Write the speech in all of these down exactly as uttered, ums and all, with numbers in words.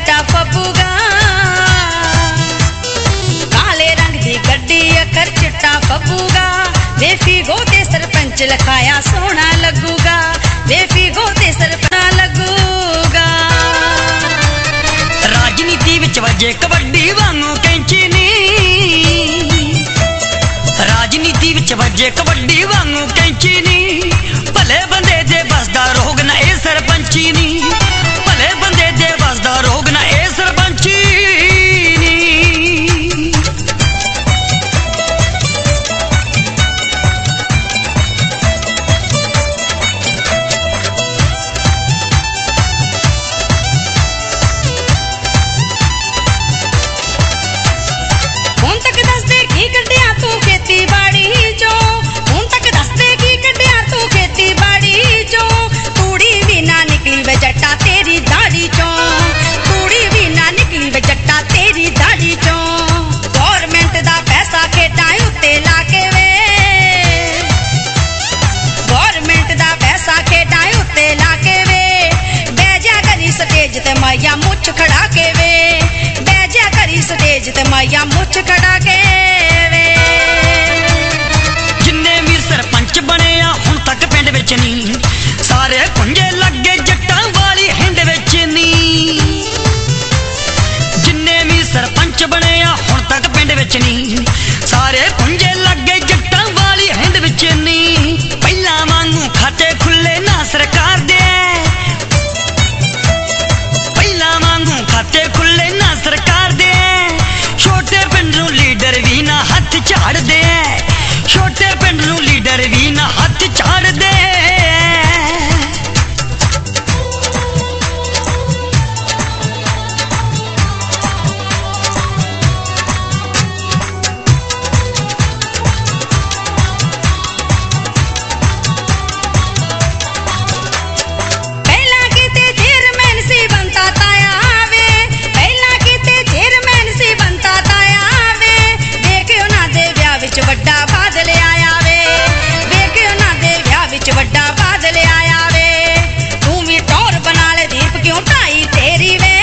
चिट्टा पपूगा काले रंग दी गड्डी अखर चिट्टा पपूगा वेफी गोते सरपंच लिखाया सोना लगूगा वेफी गोते सरपंच लगूगा राजनीति विच वजे कबड्डी वांगू कैंची नी राजनीति विच वजे कबड्डी वांगू कैंची नी भले बंदे दे बसदा रोग ना ए सरपंची नी भले बंदे दे बसदा रोग ना ए सरपंची नी हुण तक दस दे की कड्डिया तू खेती बाड़ी चो हुण तक दस दे की कड्डिया तू खेती बाड़ी चो तूड़ी भी ना निकली वे जट्टा तेरी दाढ़ी चो तूड़ी भी ना निकली वे जट्टा तेरी दाढ़ी चो गवर्नमेंट दा पैसा खेडां उत्ते ला के वे गवर्नमेंट दा पैसा खेडां उत्ते ला के वे बैजा करी स्टेज ते माया मुछ खड़ा के वे बैजा करी स्टेज ते माया मुछ खड़ा के वे जिन्ने मीर सरपंच बने आ हुण तक पिंड विच नी सारे कुंजे लगे जट्टां वाली हिंड विच नी जिन्ने मीर सरपंच बने आ हुण तक पिंड विच नी सारे कुंजे लगे जट्टां वाली हिंड विच नी पहला वांगू खाते खुले ना सरकार दे पहला वांगू खाते खुले ना सरकार दे छोटे पिंड नूं लीडर भी ना हथ झाड़ दे छोटे पिंड नूं लीडर भी ना हथ झाड़ दे पहला किते चेयरमैन सी बनता ताया वे पहला किते चेयरमैन सी बनता ताया वे देखियो ना दे विआह विच वड्डा बादल आया वे देखियो ना दे विआह विच वड्डा बादल आया वे तू भी टौर बना ले दीप क्यों ढाई तेरी वे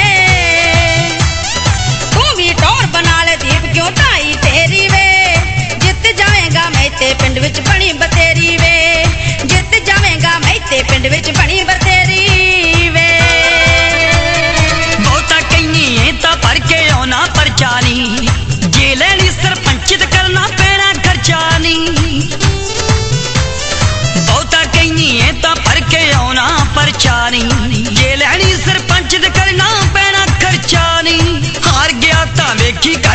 तू भी टौर बना ले दीप क्यों ढाई तेरी वे जित जावेगा मैं ते पिंड विच बनी बतेरी वे जित जावेगा मैं ते पिंड विच बनी बतेरी वे बहुता कहीं है ता भर के आना परचा नी जे लैनी सरपंच ते करना पैना खर्चा नी बहुता कहीं है ता भर के आना परचा नी जे लैनी सरपंच ते करना पैना खर्चा नी हार गया ता वेखी